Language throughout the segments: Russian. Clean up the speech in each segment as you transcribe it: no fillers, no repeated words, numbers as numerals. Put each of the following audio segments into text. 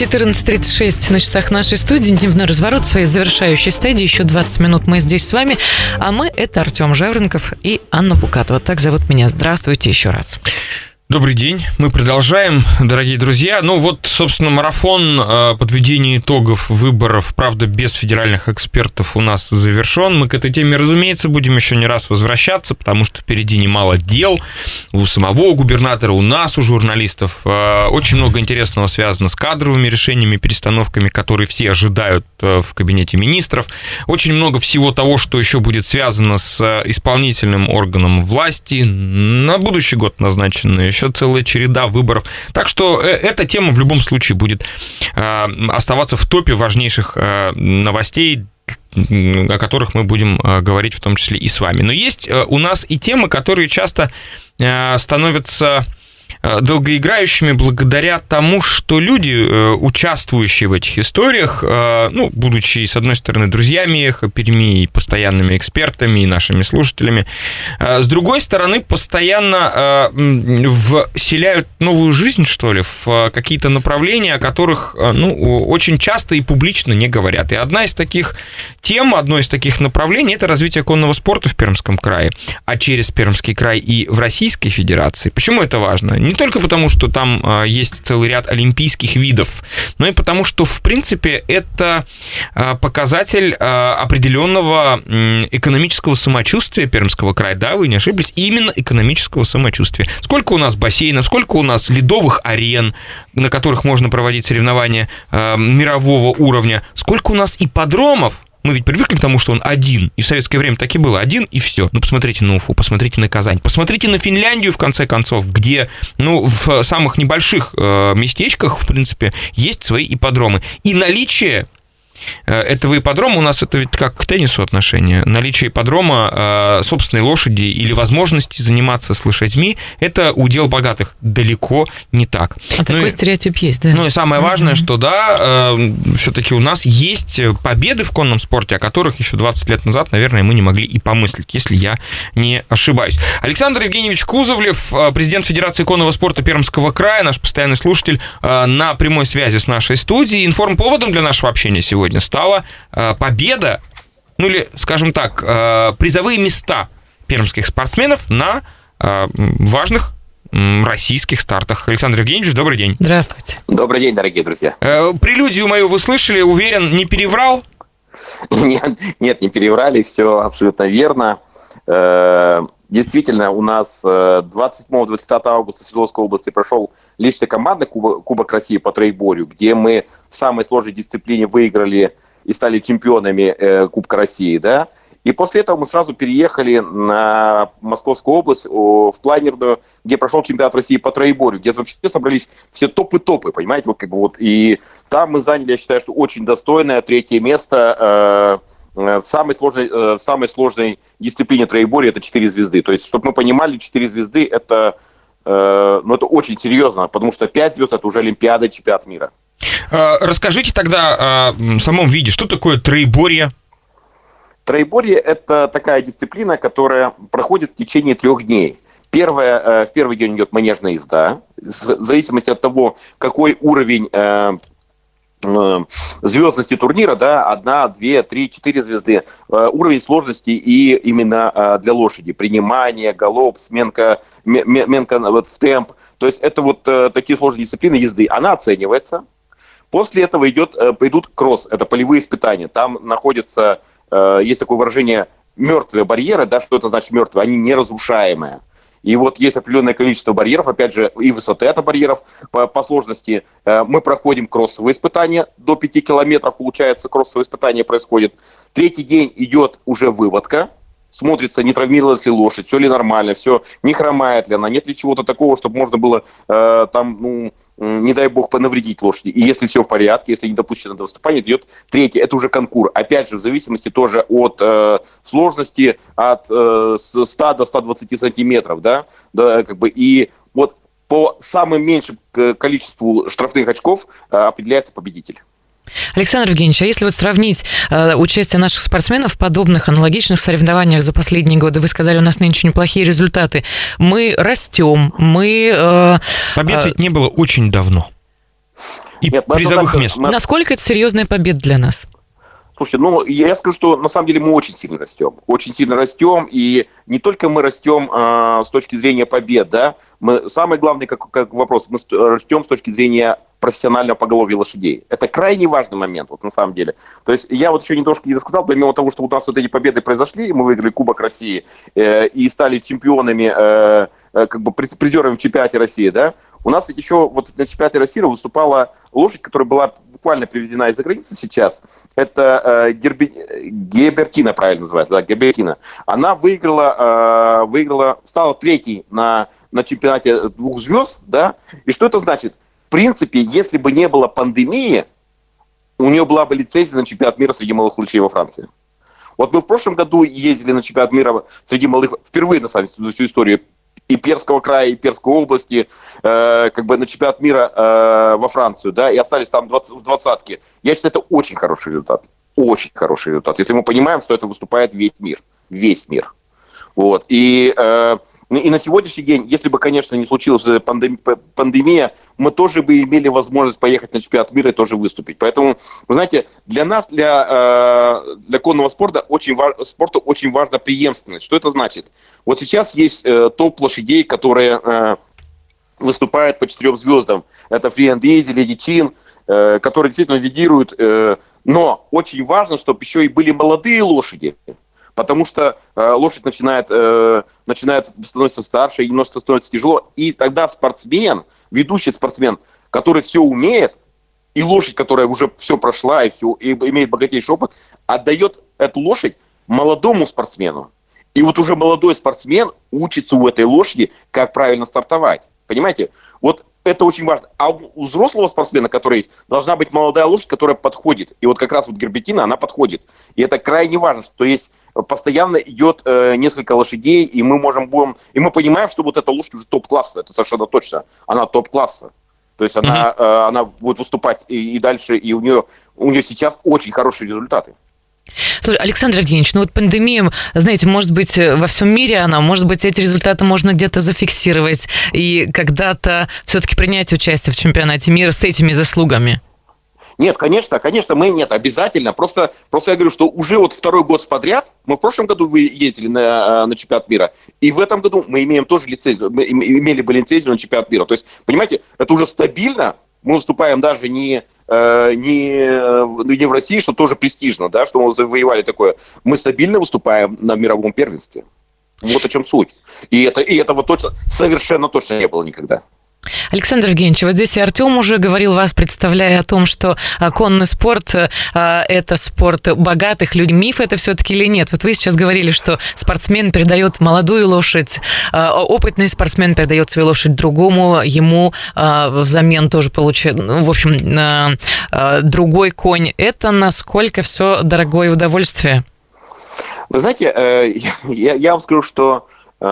14:36 на часах нашей студии. Дневной разворот в своей завершающей стадии. Еще 20 минут мы здесь с вами. А мы — это Артем Жаворонков и Анна Пукатова. Так зовут меня. Здравствуйте еще раз. Добрый день. Мы продолжаем, дорогие друзья. Ну вот, собственно, марафон подведения итогов выборов, правда, без федеральных экспертов, у нас завершен. Мы к этой теме, разумеется, будем еще не раз возвращаться, потому что впереди немало дел у самого губернатора, у нас, у журналистов. Очень много интересного связано с кадровыми решениями, перестановками, которые все ожидают в кабинете министров. Очень много всего того, что еще будет связано с исполнительным органом власти. На будущий год назначены еще целая череда выборов. Так что эта тема в любом случае будет оставаться в топе важнейших новостей, о которых мы будем говорить в том числе и с вами. Но есть у нас и темы, которые часто становятся долгоиграющими благодаря тому, что люди, участвующие в этих историях, ну, будучи, с одной стороны, друзьями Эхо Перми и постоянными экспертами, и нашими слушателями, с другой стороны, постоянно вселяют новую жизнь, что ли, в какие-то направления, о которых, ну, очень часто и публично не говорят. И одна из таких тем, одно из таких направлений — это развитие конного спорта в Пермском крае, а через Пермский край и в Российской Федерации. Почему это важно? Не только потому, что там есть целый ряд олимпийских видов, но и потому, что, в принципе, это показатель определенного экономического самочувствия Пермского края. Да, вы не ошиблись, именно экономического самочувствия. Сколько у нас бассейнов, сколько у нас ледовых арен, на которых можно проводить соревнования мирового уровня, сколько у нас ипподромов. Мы ведь привыкли к тому, что он один, и в советское время так и было, один, и все. Ну, посмотрите на Уфу, посмотрите на Казань, посмотрите на Финляндию, в конце концов, где, ну, в самых небольших местечках, в принципе, есть свои ипподромы. И наличие этого ипподрома у нас, это ведь как к теннису отношение. Наличие ипподрома, собственной лошади или возможности заниматься с лошадьми — это удел богатых. Далеко не так. А такой стереотип есть, да? Ну и самое важное, что да, все-таки у нас есть победы в конном спорте, о которых еще 20 лет назад, наверное, мы не могли и помыслить, если я не ошибаюсь. Александр Евгеньевич Кузовлев, президент Федерации конного спорта Пермского края, наш постоянный слушатель, на прямой связи с нашей студией. Информповодом для нашего общения сегодня стала победа, ну или, скажем так, призовые места пермских спортсменов на важных российских стартах. Александр Евгеньевич, добрый день. Здравствуйте. Добрый день, дорогие друзья. Прелюдию мою вы слышали, уверен, не переврал? Нет, не переврали, все абсолютно верно. Действительно, у нас 27-29 августа в Свердловской области прошел личный командный Кубок России по троеборью, где мы в самой сложной дисциплине выиграли и стали чемпионами Кубка России, да. И после этого мы сразу переехали на Московскую область, в планерную, где прошел чемпионат России по троеборью, где вообще собрались все топы-топы, понимаете, вот как бы вот. И там мы заняли, я считаю, что очень достойное 3-е место. В самой сложной дисциплине троеборья это 4 звезды. То есть, чтобы мы понимали, 4 звезды это очень серьезно, потому что 5 звезд это уже Олимпиада, чемпионат мира. Расскажите тогда о самом виде, что такое троеборье? Троеборье это такая дисциплина, которая проходит в течение 3 дней. В первый день идет манежная езда. В зависимости от того, какой уровень звездности турнира, да, 1, 2, 3, 4 звезды, уровень сложности и именно для лошади, принимание, галоп, сменка вот в темп, то есть это вот такие сложные дисциплины езды, она оценивается, после этого пойдут кросс, это полевые испытания, там находится, есть такое выражение мертвые барьеры, да, что это значит мертвые, они неразрушаемые. И вот есть определенное количество барьеров, опять же, и высоты это барьеров по сложности. Мы проходим кроссовые испытания, до 5 километров, получается, кроссовые испытания происходит. 3-й день идет уже выводка, смотрится, не травмировалась ли лошадь, все ли нормально, все, не хромает ли она, нет ли чего-то такого, чтобы можно было не дай бог, понавредить лошади. И если все в порядке, если не допущено до выступления, идет 3-й, это уже конкур. Опять же, в зависимости тоже от сложности, от 100 до 120 сантиметров, да, как бы, и вот по самым меньшим количеству штрафных очков определяется победитель. Александр Евгеньевич, а если вот сравнить участие наших спортсменов в подобных аналогичных соревнованиях за последние годы, вы сказали, у нас нынче неплохие результаты, мы растем, мы... Побед ведь не было очень давно. И призовых мест. Насколько это серьезная победа для нас? Слушайте, я скажу, что на самом деле мы очень сильно растем. Очень сильно растем, и не только мы растем с точки зрения побед, да, самое главное, как вопрос, мы растем с точки зрения профессионального поголовья лошадей. Это крайне важный момент, вот на самом деле. То есть я вот еще немножко не рассказал, помимо того, что у нас вот эти победы произошли, мы выиграли Кубок России и стали чемпионами, как бы призерами в чемпионате России, да, у нас еще вот на чемпионате России выступала лошадь, которая была буквально привезена из-за границы сейчас. Это Гебертина, правильно называется, да, Гебертина. Она выиграла, стала третьей на чемпионате 2 звезд, да. И что это значит? В принципе, если бы не было пандемии, у нее была бы лицензия на чемпионат мира среди малых лошадей во Франции. Вот мы в прошлом году ездили на чемпионат мира среди малых, впервые, на самом деле, за всю историю и Перского края, и Перской области, как бы на чемпионат мира во Францию, да, и остались там в двадцатке. Я считаю, это очень хороший результат. Очень хороший результат. Если мы понимаем, что это выступает весь мир. Весь мир. Вот. И на сегодняшний день, если бы, конечно, не случилась пандемия, мы тоже бы имели возможность поехать на чемпионат мира и тоже выступить. Поэтому, вы знаете, для нас, для конного спорта очень важна преемственность. Что это значит? Вот сейчас есть топ лошадей, которые выступают по 4 звездам. Это Фриандези, Леди Чин, которые действительно лидируют. Но очень важно, чтобы еще и были молодые лошади. Потому что лошадь становится старше, ей немножко становится тяжело. И тогда спортсмен, ведущий спортсмен, который все умеет, и лошадь, которая уже все прошла и имеет богатейший опыт, отдает эту лошадь молодому спортсмену. И вот уже молодой спортсмен учится у этой лошади, как правильно стартовать. Понимаете? Вот это очень важно. А у взрослого спортсмена, который есть, должна быть молодая лошадь, которая подходит. И вот как раз вот Гербетина, она подходит. И это крайне важно, что есть постоянно идет несколько лошадей, и мы понимаем, что вот эта лошадь уже топ-класса. Это совершенно точно. Она топ-класса. То есть она будет выступать и дальше, и у нее сейчас очень хорошие результаты. Слушай, Александр Евгеньевич, вот пандемия, знаете, может быть, во всем мире она, может быть, эти результаты можно где-то зафиксировать и когда-то все-таки принять участие в чемпионате мира с этими заслугами. Нет, конечно, обязательно. Просто я говорю, что уже вот 2-й год подряд, мы в прошлом году ездили на чемпионат мира, и в этом году мы имеем тоже лицензию, мы имели бы лицензию на чемпионат мира. То есть, понимаете, это уже стабильно, мы выступаем даже не в России, что тоже престижно, да, что мы завоевали такое. Мы стабильно выступаем на мировом первенстве. Вот о чем суть. И этого точно, совершенно точно не было никогда. Александр Евгеньевич, вот здесь и Артем уже говорил, вас представляя о том, что конный спорт – это спорт богатых людей. Миф это все-таки или нет? Вот вы сейчас говорили, что спортсмен передает молодую лошадь, опытный спортсмен передает свою лошадь другому, ему взамен тоже получает, в общем, другой конь. Это насколько все дорогое удовольствие? Вы знаете, я вам скажу, что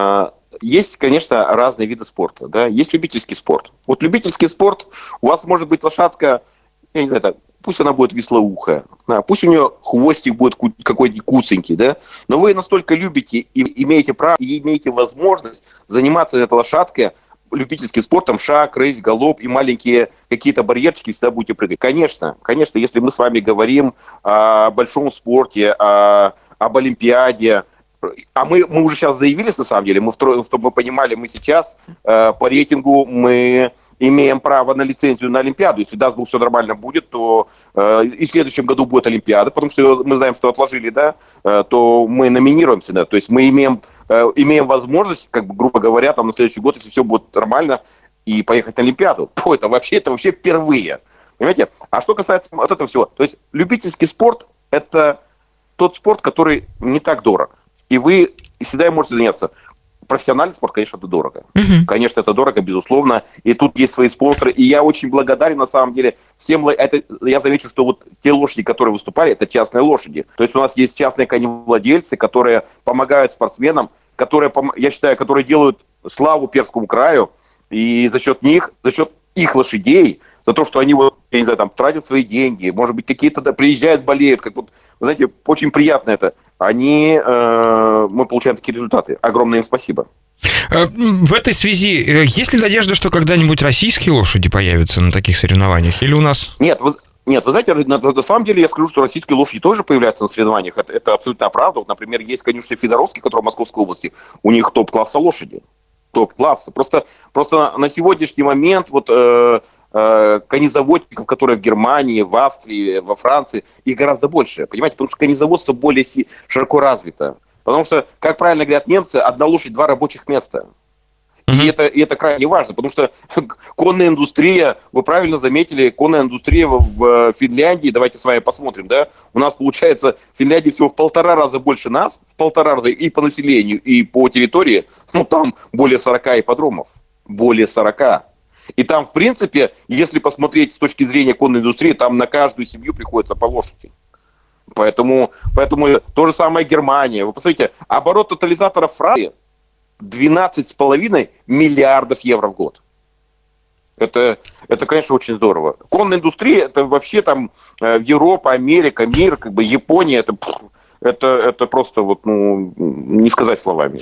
есть, конечно, разные виды спорта. Да? Есть любительский спорт. Вот любительский спорт, у вас может быть лошадка, я не знаю, так, пусть она будет веслоухая, да, пусть у нее хвостик будет какой-нибудь куценький, да, но вы настолько любите и имеете право, и имеете возможность заниматься этой лошадкой, любительским спортом, шаг, рысь, галоп и маленькие какие-то барьерчики всегда будете прыгать. Конечно, если мы с вами говорим о большом спорте, об Олимпиаде, а мы уже сейчас заявились, на самом деле, чтобы вы понимали, мы сейчас по рейтингу мы имеем право на лицензию на Олимпиаду. Если, даст Бог, все нормально будет, то и в следующем году будет Олимпиада, потому что мы знаем, что отложили, да, то мы номинируемся, да, то есть мы имеем возможность, как бы, грубо говоря, там на следующий год, если все будет нормально, и поехать на Олимпиаду. Это вообще впервые. Понимаете? А что касается вот этого всего, то есть любительский спорт – это тот спорт, который не так дорог. И вы всегда можете заняться. Профессиональный спорт, конечно, это дорого. Конечно, это дорого, безусловно. И тут есть свои спонсоры. И я очень благодарен, на самом деле, всем. Я замечу, что вот те лошади, которые выступали, это частные лошади. То есть у нас есть частные коневладельцы, которые помогают спортсменам, которые, я считаю, которые делают славу Перскому краю. И за счет их лошадей, за то, что они, я не знаю, там, тратят свои деньги, может быть, какие-то приезжают, болеют. Как вот, вы знаете, очень приятно это. Мы получаем такие результаты. Огромное им спасибо. В этой связи, есть ли надежда, что когда-нибудь российские лошади появятся на таких соревнованиях? Или у нас... Нет, вы знаете, на самом деле я скажу, что российские лошади тоже появляются на соревнованиях. Это абсолютно правда. Вот, например, есть, конечно, Федоровский, который в Московской области. У них топ-класса лошади. Топ-класса. Просто на сегодняшний момент конезаводчиков, которые в Германии, в Австрии, во Франции, их гораздо больше. Понимаете, потому что конезаводство более широко развито. Потому что, как правильно говорят немцы, одна лошадь, два рабочих места. И это крайне важно, потому что конная индустрия, вы правильно заметили, конная индустрия в Финляндии, давайте с вами посмотрим, да, у нас получается в Финляндии всего в 1,5 раза больше нас, в 1,5 раза и по населению, и по территории, там более 40 ипподромов, более 40. И там, в принципе, если посмотреть с точки зрения конной индустрии, там на каждую семью приходится по лошади. Поэтому то же самое Германия. Вы посмотрите, оборот тотализаторов Франции 12,5 миллиардов евро в год. Это, конечно, очень здорово. Конная индустрия, это вообще там Европа, Америка, мир, Япония, это просто не сказать словами.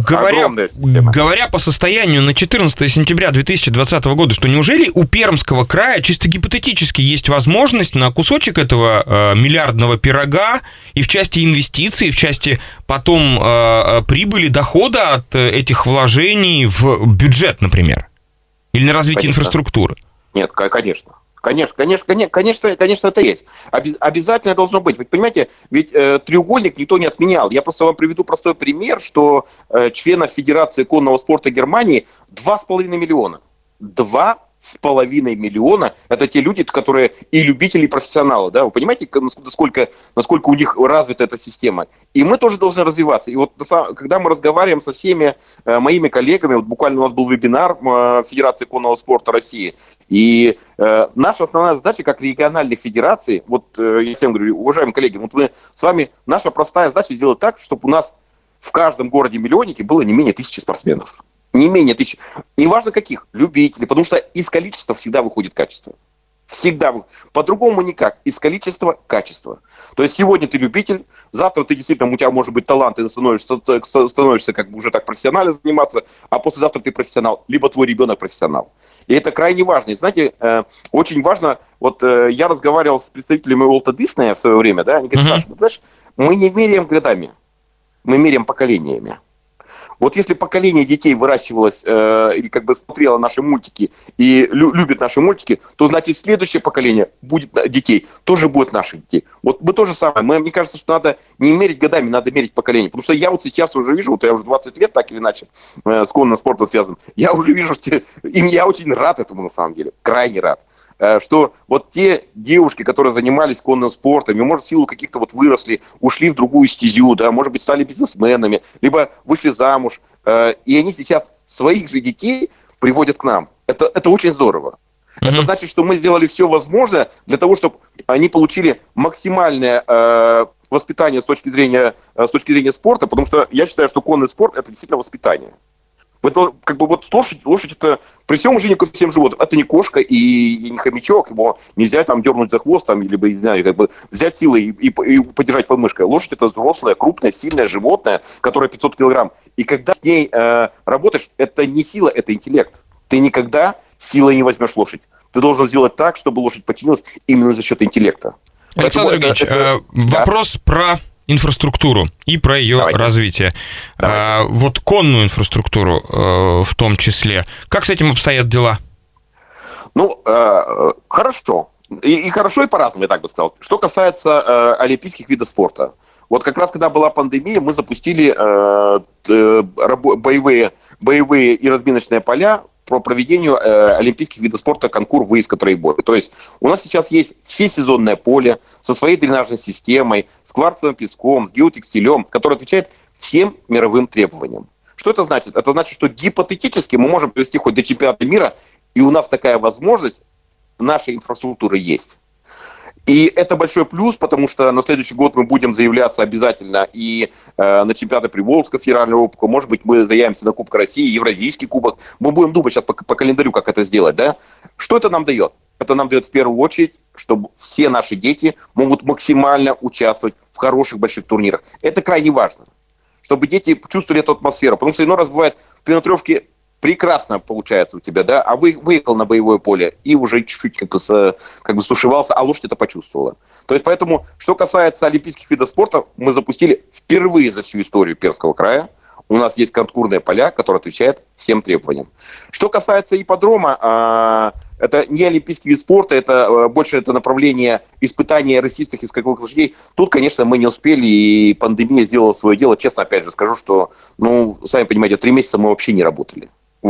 Говоря по состоянию на 14 сентября 2020 года, что неужели у Пермского края чисто гипотетически есть возможность на кусочек этого миллиардного пирога и в части инвестиций, и в части потом прибыли, дохода от этих вложений в бюджет, например? Или на развитие инфраструктуры? Нет, конечно. Конечно, это есть. Обязательно должно быть. Вы понимаете, ведь треугольник никто не отменял. Я просто вам приведу простой пример, что членов Федерации конного спорта Германии 2,5 миллиона. 2,5 миллиона – это те люди, которые и любители, и профессионалы. Да? Вы понимаете, насколько у них развита эта система? И мы тоже должны развиваться. И вот когда мы разговариваем со всеми моими коллегами, буквально у нас был вебинар Федерации конного спорта России, и наша основная задача как региональных федераций, я всем говорю, уважаемые коллеги, мы с вами, наша простая задача сделать так, чтобы у нас в каждом городе-миллионнике было не менее 1000 спортсменов. Не менее 1000. Неважно каких, любителей, потому что из количества всегда выходит качество. Всегда. По-другому никак. Из количества – качество. То есть сегодня ты любитель, завтра ты действительно, у тебя может быть талант, и ты становишься уже так профессионально заниматься, а послезавтра ты профессионал, либо твой ребенок профессионал. И это крайне важно. И знаете, очень важно, я разговаривал с представителями Уолта Диснея в свое время, да, они говорят: Саша, ты знаешь, мы не меряем годами, мы меряем поколениями. Если поколение детей выращивалось и смотрело наши мультики и любит наши мультики, то, значит, следующее поколение детей тоже будет наших детей. Мы то же самое. Мне кажется, что надо не мерить годами, надо мерить поколение. Потому что я сейчас уже вижу, я уже 20 лет так или иначе с конным спортом связан, я уже вижу, что я очень рад этому на самом деле, крайне рад. Что те девушки, которые занимались конным спортом, и, может, в силу каких-то выросли, ушли в другую стезю, да, может быть, стали бизнесменами, либо вышли замуж, и они сейчас своих же детей приводят к нам. Это очень здорово. Это значит, что мы сделали все возможное для того, чтобы они получили максимальное воспитание с точки зрения спорта, потому что я считаю, что конный спорт – это действительно воспитание. Лошадь это при всем уважении ко всем животным, это не кошка и не хомячок, его нельзя дернуть за хвост, либо, не знаю, взять силой и подержать под мышкой. Лошадь это взрослое, крупное, сильное животное, которое 500 килограмм. И когда с ней работаешь, это не сила, это интеллект. Ты никогда силой не возьмешь лошадь. Ты должен сделать так, чтобы лошадь подчинилась именно за счет интеллекта. Александр Евгеньевич, вопрос про инфраструктуру и про ее развитие. Конную инфраструктуру в том числе. Как с этим обстоят дела? Хорошо. И хорошо, и по-разному, я так бы сказал. Что касается олимпийских видов спорта. Как раз когда была пандемия, мы запустили боевые и разминочные поля по проведению олимпийских видов спорта конкурс, выезд, троебой. То есть у нас сейчас есть всесезонное поле со своей дренажной системой, с кварцевым песком, с геотекстилем, который отвечает всем мировым требованиям. Что это значит? Это значит, что гипотетически мы можем привести хоть до чемпионата мира, и у нас такая возможность нашей инфраструктуры есть. И это большой плюс, потому что на следующий год мы будем заявляться обязательно и на чемпионаты Приволжского федерального округа. Может быть, мы заявимся на Кубок России, Евразийский кубок. Мы будем думать сейчас по календарю, как это сделать. Да? Что это нам дает? Это нам дает в первую очередь, чтобы все наши дети могут максимально участвовать в хороших больших турнирах. Это крайне важно. чтобы дети чувствовали эту атмосферу. Потому что иной раз бывает в тренировке прекрасно получается у тебя, да, а выехал на боевое поле и уже чуть-чуть как бы стушевался, а лошадь это почувствовала. То есть поэтому, что касается олимпийских видов спорта, мы запустили впервые за всю историю Пермского края. У нас есть конкурсные поля, которые отвечают всем требованиям. Что касается ипподрома, это не олимпийский вид спорта, это больше это направление испытания рысистых и скаковых лошадей. Тут, конечно, мы не успели, и пандемия сделала свое дело. Честно, опять же, скажу, что, сами понимаете, 3 месяца мы вообще не работали.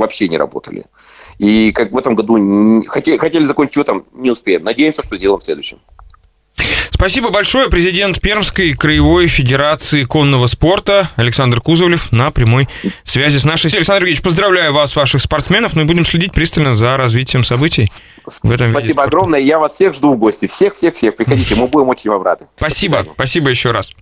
И как в этом году хотели закончить в этом, не успеем. Надеемся, что сделаем в следующем. Спасибо большое. Президент Пермской краевой федерации конного спорта Александр Кузовлев на прямой связи с нашей. Александр Евгеньевич, поздравляю вас, ваших спортсменов. Мы будем следить пристально за развитием событий в этом виде спорта. Спасибо огромное. Я вас всех жду в гости. Всех. Приходите, мы будем очень вам рады. Спасибо еще раз.